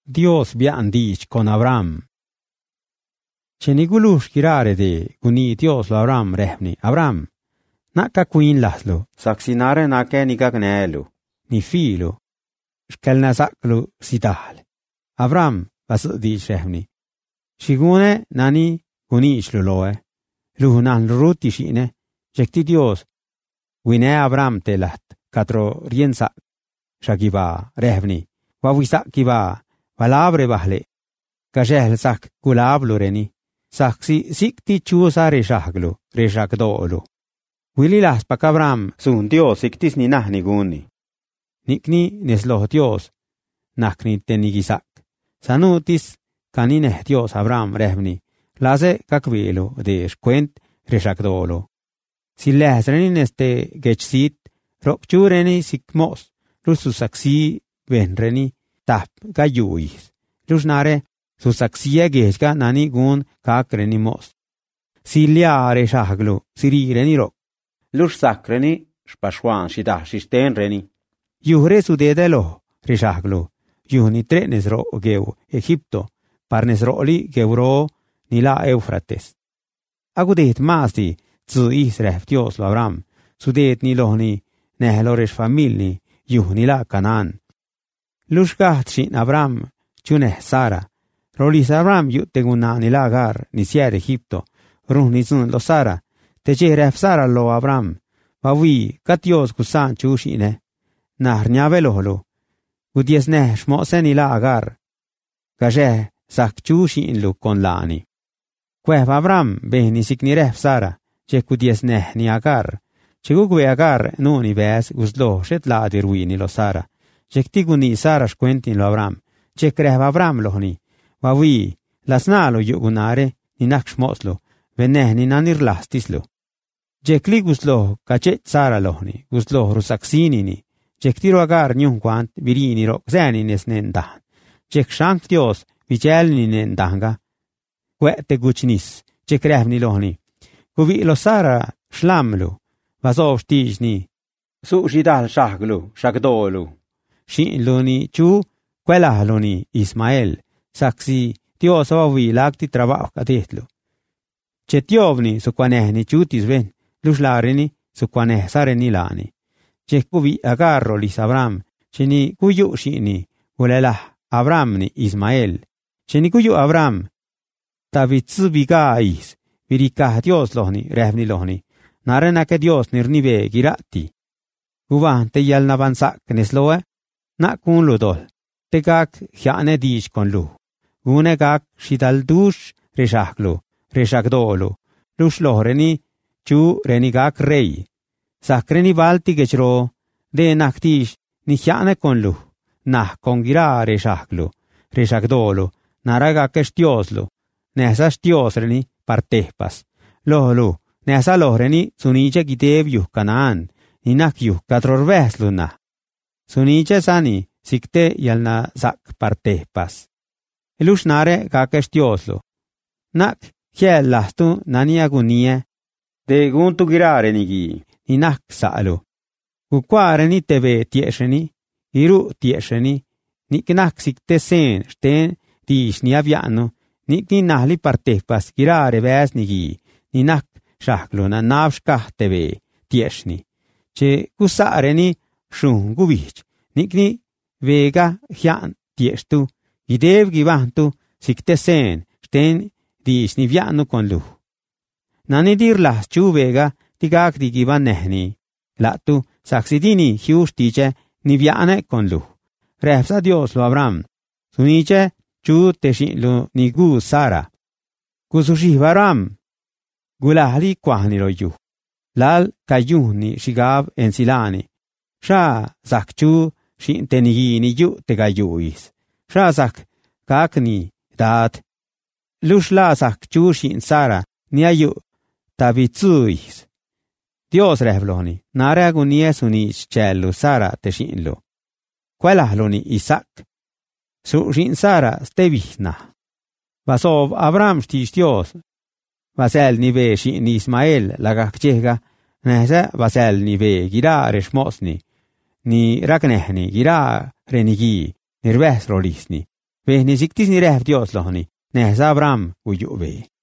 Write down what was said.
Dios bian dich con Abraham. Cheni gulush kirare de guni Dios lo Abraham rehni. Abraham, naka queen laslo, saksinare nake nikagnelu, ni filo, shkelna saklu sidal. Abraham basu dich rehni. Shigune nani guni ishluloe, luhunan ruti shine, jekti Dios, wine Abraham telat, katro riensa, shakiba rehni, wawisak kiba, Valabre bahle, kajel sak gulablu reni, saksi sikti chusa reshaglu, reshagdolu. Wili las pak Abraham sun Dios siktis ni nahni guni. Nikni nesloh Dios, nakni tenigisak. Sanutis kanine Dios Abraham rehni, laze kakvelu de shkwent reshagdolu. Si lehsreni neste gechsit, rokchureni sikmos, lususaksi venreni, tap gayuis. Lusnare susaksia gejka nani gun kakreni mos. Siliare shaglu, sirireni rok. Lus sakreni spashwan shida shisten reni. Yuhre sudedelo reshaglu. Yuhni trenes ro geu Egipto, parnes roli geuro nila Eufrates. Agudet masti zu Israel Dios lo Abraham, sudet nilohni nehlorish familni yuhni la Canaan. Lushgaht shin Abraham chuneh Sara. Rolis Abraham yuteguna ni lagar ni sier Egipto. Ruhnizun lo Sara. Tejeref Sara lo Abraham. Wawi katios kusan chushine. Nahrnyavelohlo. Udiesneh shmose ni lagar. Gajeh sak chushin lu kon lani. Kweh Abraham behni sikniref Sara. Chekudiesneh ni agar. Chegugwe agar nuni ves uzlo shetla dirwini lo Sara. Jektiguni Sara shkwentin lo Abraham, chekreh Abraham lohni, wawi, lasnalo yugunare, ni nakshmoslo, veneh ni nanirlastislo. Jekli guslo kachet Sara lohni, guslo rusaksinini, jektiro agar nyunquant virini rok zeni nesnendahan, jek shank Dios vichelni nendanga, kwete guchnis, chekrehni lohni, kuvi lo Sara shlamlu, vazov shtijni, sushidal shaglu, shagdolu. Shin loni chu, quella loni Ismael, saksi Dios avi lagti trabajo kadetlo. Chetiovni su quanehni chutis ven, luslarini su quaneh sareni lani. Chekuvi agarro lis Abraham, cheni kuyu shini, ulelah Abraham ni Ismael. Cheni kuyu Abraham, tabitsubiga is, virikah Dios lohni, rehni lohni, narena ke Dios nirnive girati. Uvan te yal navansak nesloe, na kun ludol, te gak hiane dish kon lu. Une gak shidal dush reshaglu, reshagdolu, lush lohreni, chu reni gak rei. Sakreni balti gechro, de naktish ni hiane kon lu, nah kon gira reshaglu, reshagdolu, naraga kestioslu, nesa stiosreni partehpas. Lohlu, nesa lohreni suniche gitev yuh Canaan, ninak yuh katrorveslu na. Suniche sani sikte yalna sak partehpas. Ilushnare kakestioslo. Nak hiel lastu nani agunie. De guntu girare nigi, inak salu. Kukware ni tebe tiesheni, iru tiesheni, niknak sikte sen, shten, tish ni aviano, nikni nahli partehpas girare ves nigi, ninak shaklu na navshkah tebe tieshni. Che kusare ni shun gubich, nikni vega hian tieshtu, gidev givantu, sikte sen, shten, dish ni vianu kon lu. Nani dir las chu vega, tigak di givan nehni. Latu, saksidini hiush tiche, ni viane kon lu. Refsa Dios lo Abraham. Suniche, chu teshin lu ni gu Sara. Kusushi varam. Gulahli kwahni lo yu. Lal kayuni shigab ensilani. Sha zakchu shin tenigi ni yu tegayuis. Sha zak kakni dat. Lushla zakchu shin Sara ni ayu tabitsuis. Dios revloni, nare agunie suni cellu Sara teshinlo. Quelahloni Isaac. Su shin Sara stevihna. Vasov Abraham shtish Dios. Vasel nive shin Ismael lagakchega. Nehse vasel nive gira reshmosni. Ni raknehni gira renigi nirves rolisni. Ve ni siktis ni rehb Dios lohni, nehza Abraham uyu've.